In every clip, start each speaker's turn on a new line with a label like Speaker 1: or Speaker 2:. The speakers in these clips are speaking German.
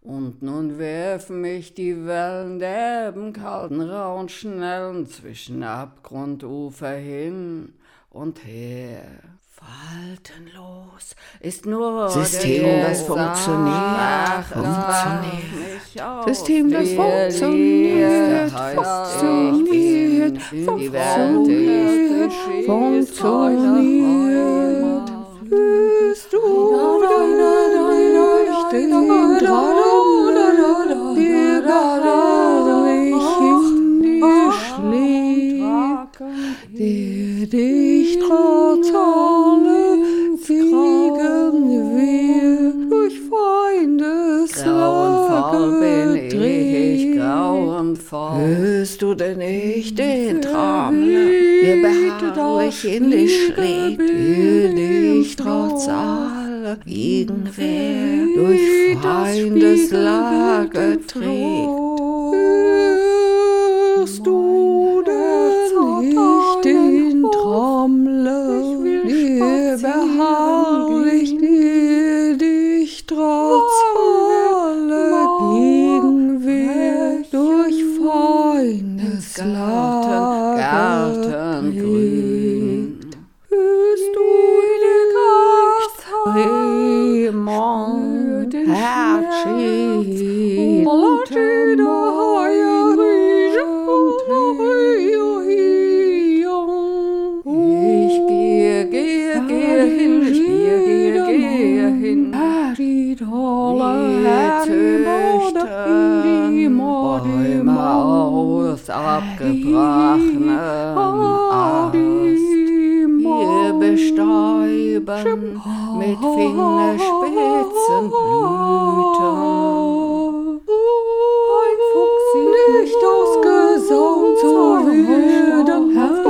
Speaker 1: Und nun werfen mich die Wellen derben, kalten, rauen, schnellen zwischen Abgrundufer hin und her. Faltenlos ist nur
Speaker 2: System,
Speaker 1: der
Speaker 2: das funktioniert.
Speaker 1: System, das funktioniert. Die Welt ist funktioniert.
Speaker 2: Fühlst du den Traum, der beharrlich in dir schlägt, der dich trotz allem Gegenwehr durch Feindeslage trägt.
Speaker 1: Grauenvoll.
Speaker 2: Hörst du denn nicht den Traum, der beharrlich in dich schlägt, der dich trotz aller Gegenwehr durch Feindeslage trägt? Hörst du denn nicht den Trommler, der beharrlich, der dich trotz aller Gegenwehr durch Feindeslage
Speaker 1: Gartengrün.
Speaker 2: hörst du den Raimond Herzschied
Speaker 1: Ich gehe hin.
Speaker 2: Die tolle
Speaker 1: Bäume aus abgebrochenem Ast. Wir bestäuben mit Fingerspitzen Blüten.
Speaker 2: Ein Fuchs nicht ausgesaugt zu werden,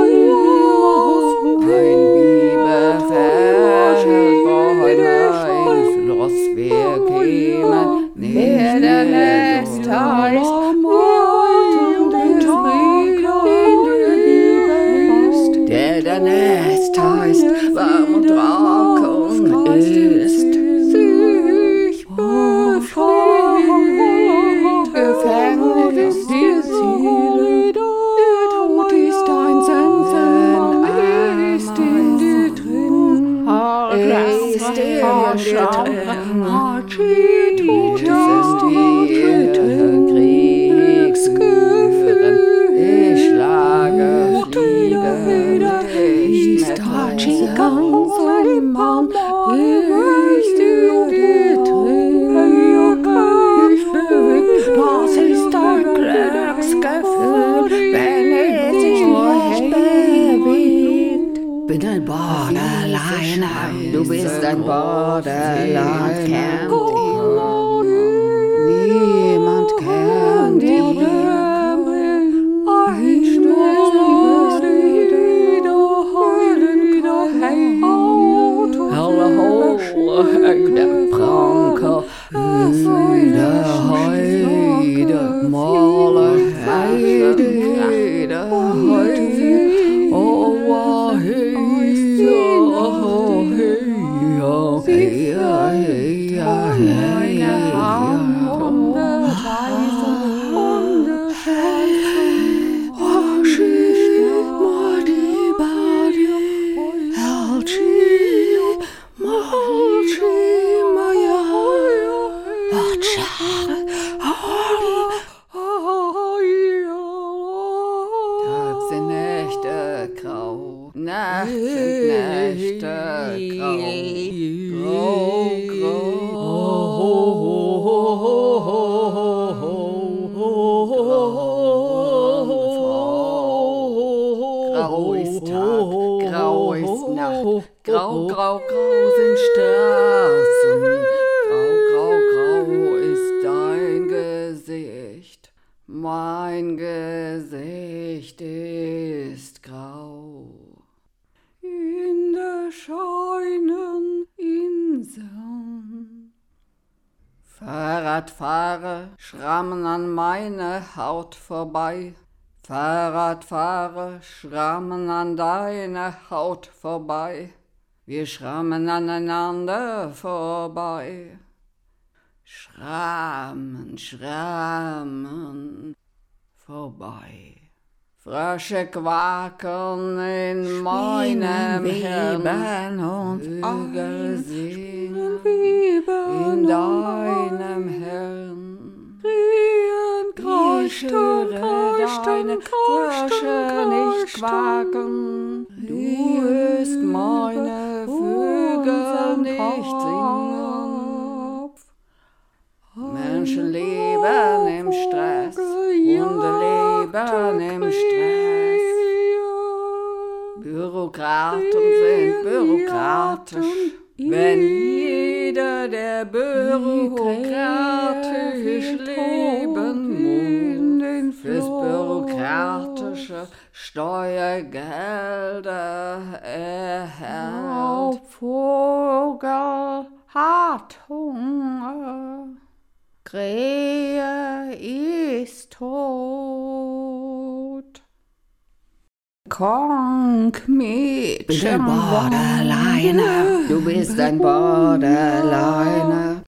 Speaker 1: Ein Biber fällt Bäume ins Schloss, wir kämen
Speaker 2: wer
Speaker 1: nicht
Speaker 2: der
Speaker 1: mehr
Speaker 2: Nest
Speaker 1: durch.
Speaker 2: heißt,
Speaker 1: Der Nest heißt, warm und trocken ist.
Speaker 2: sich befreit,
Speaker 1: Gefängnis
Speaker 2: die Seele, der Tod ist ein Sensen, ist in dir drin,
Speaker 1: ist in dir drin.
Speaker 2: Tod
Speaker 1: Es ist
Speaker 2: drin,
Speaker 1: Kriegsgeführen. Ich schlage Fliegen nicht mehr tot.
Speaker 2: ist in dir drin, das ist ein Glücksgefühl, wenn es sich nicht bewegt.
Speaker 1: Bin ein Borderliner, du bist ein Borderliner. Niemand kennt ihn. Der Pranker, Heide, Male, Heide, oh, Tags sind Nächte grau, Nachts sind Nächte grau, grau ist Tag, grau ist Nacht, grau sind Straßen, grau ist dein Gesicht, mein Gesicht ist grau.
Speaker 2: In der scheinen Inseln.
Speaker 1: Fahrradfahrer schrammen an meine Haut vorbei. Fahrradfahrer schrammen an deine Haut vorbei. Wir schrammen aneinander vorbei. Schrammen. den Schrammen vorbei. Frösche quaken in meinem Hirn und Vögel singen in deinem Hirn. Ich höre deine Frösche nicht quaken, du hörst meine Vögel nicht singen. Menschen leben im Stress, Hunde leben im Stress. Bürokraten sind bürokratisch, wenn jeder, der bürokratisch leben muss, fürs bürokratische Steuergelder erhält. Vogel hat Hunger, Krähe ist tot. Konk mit
Speaker 2: Borderliner.
Speaker 1: Du bist ein Borderliner.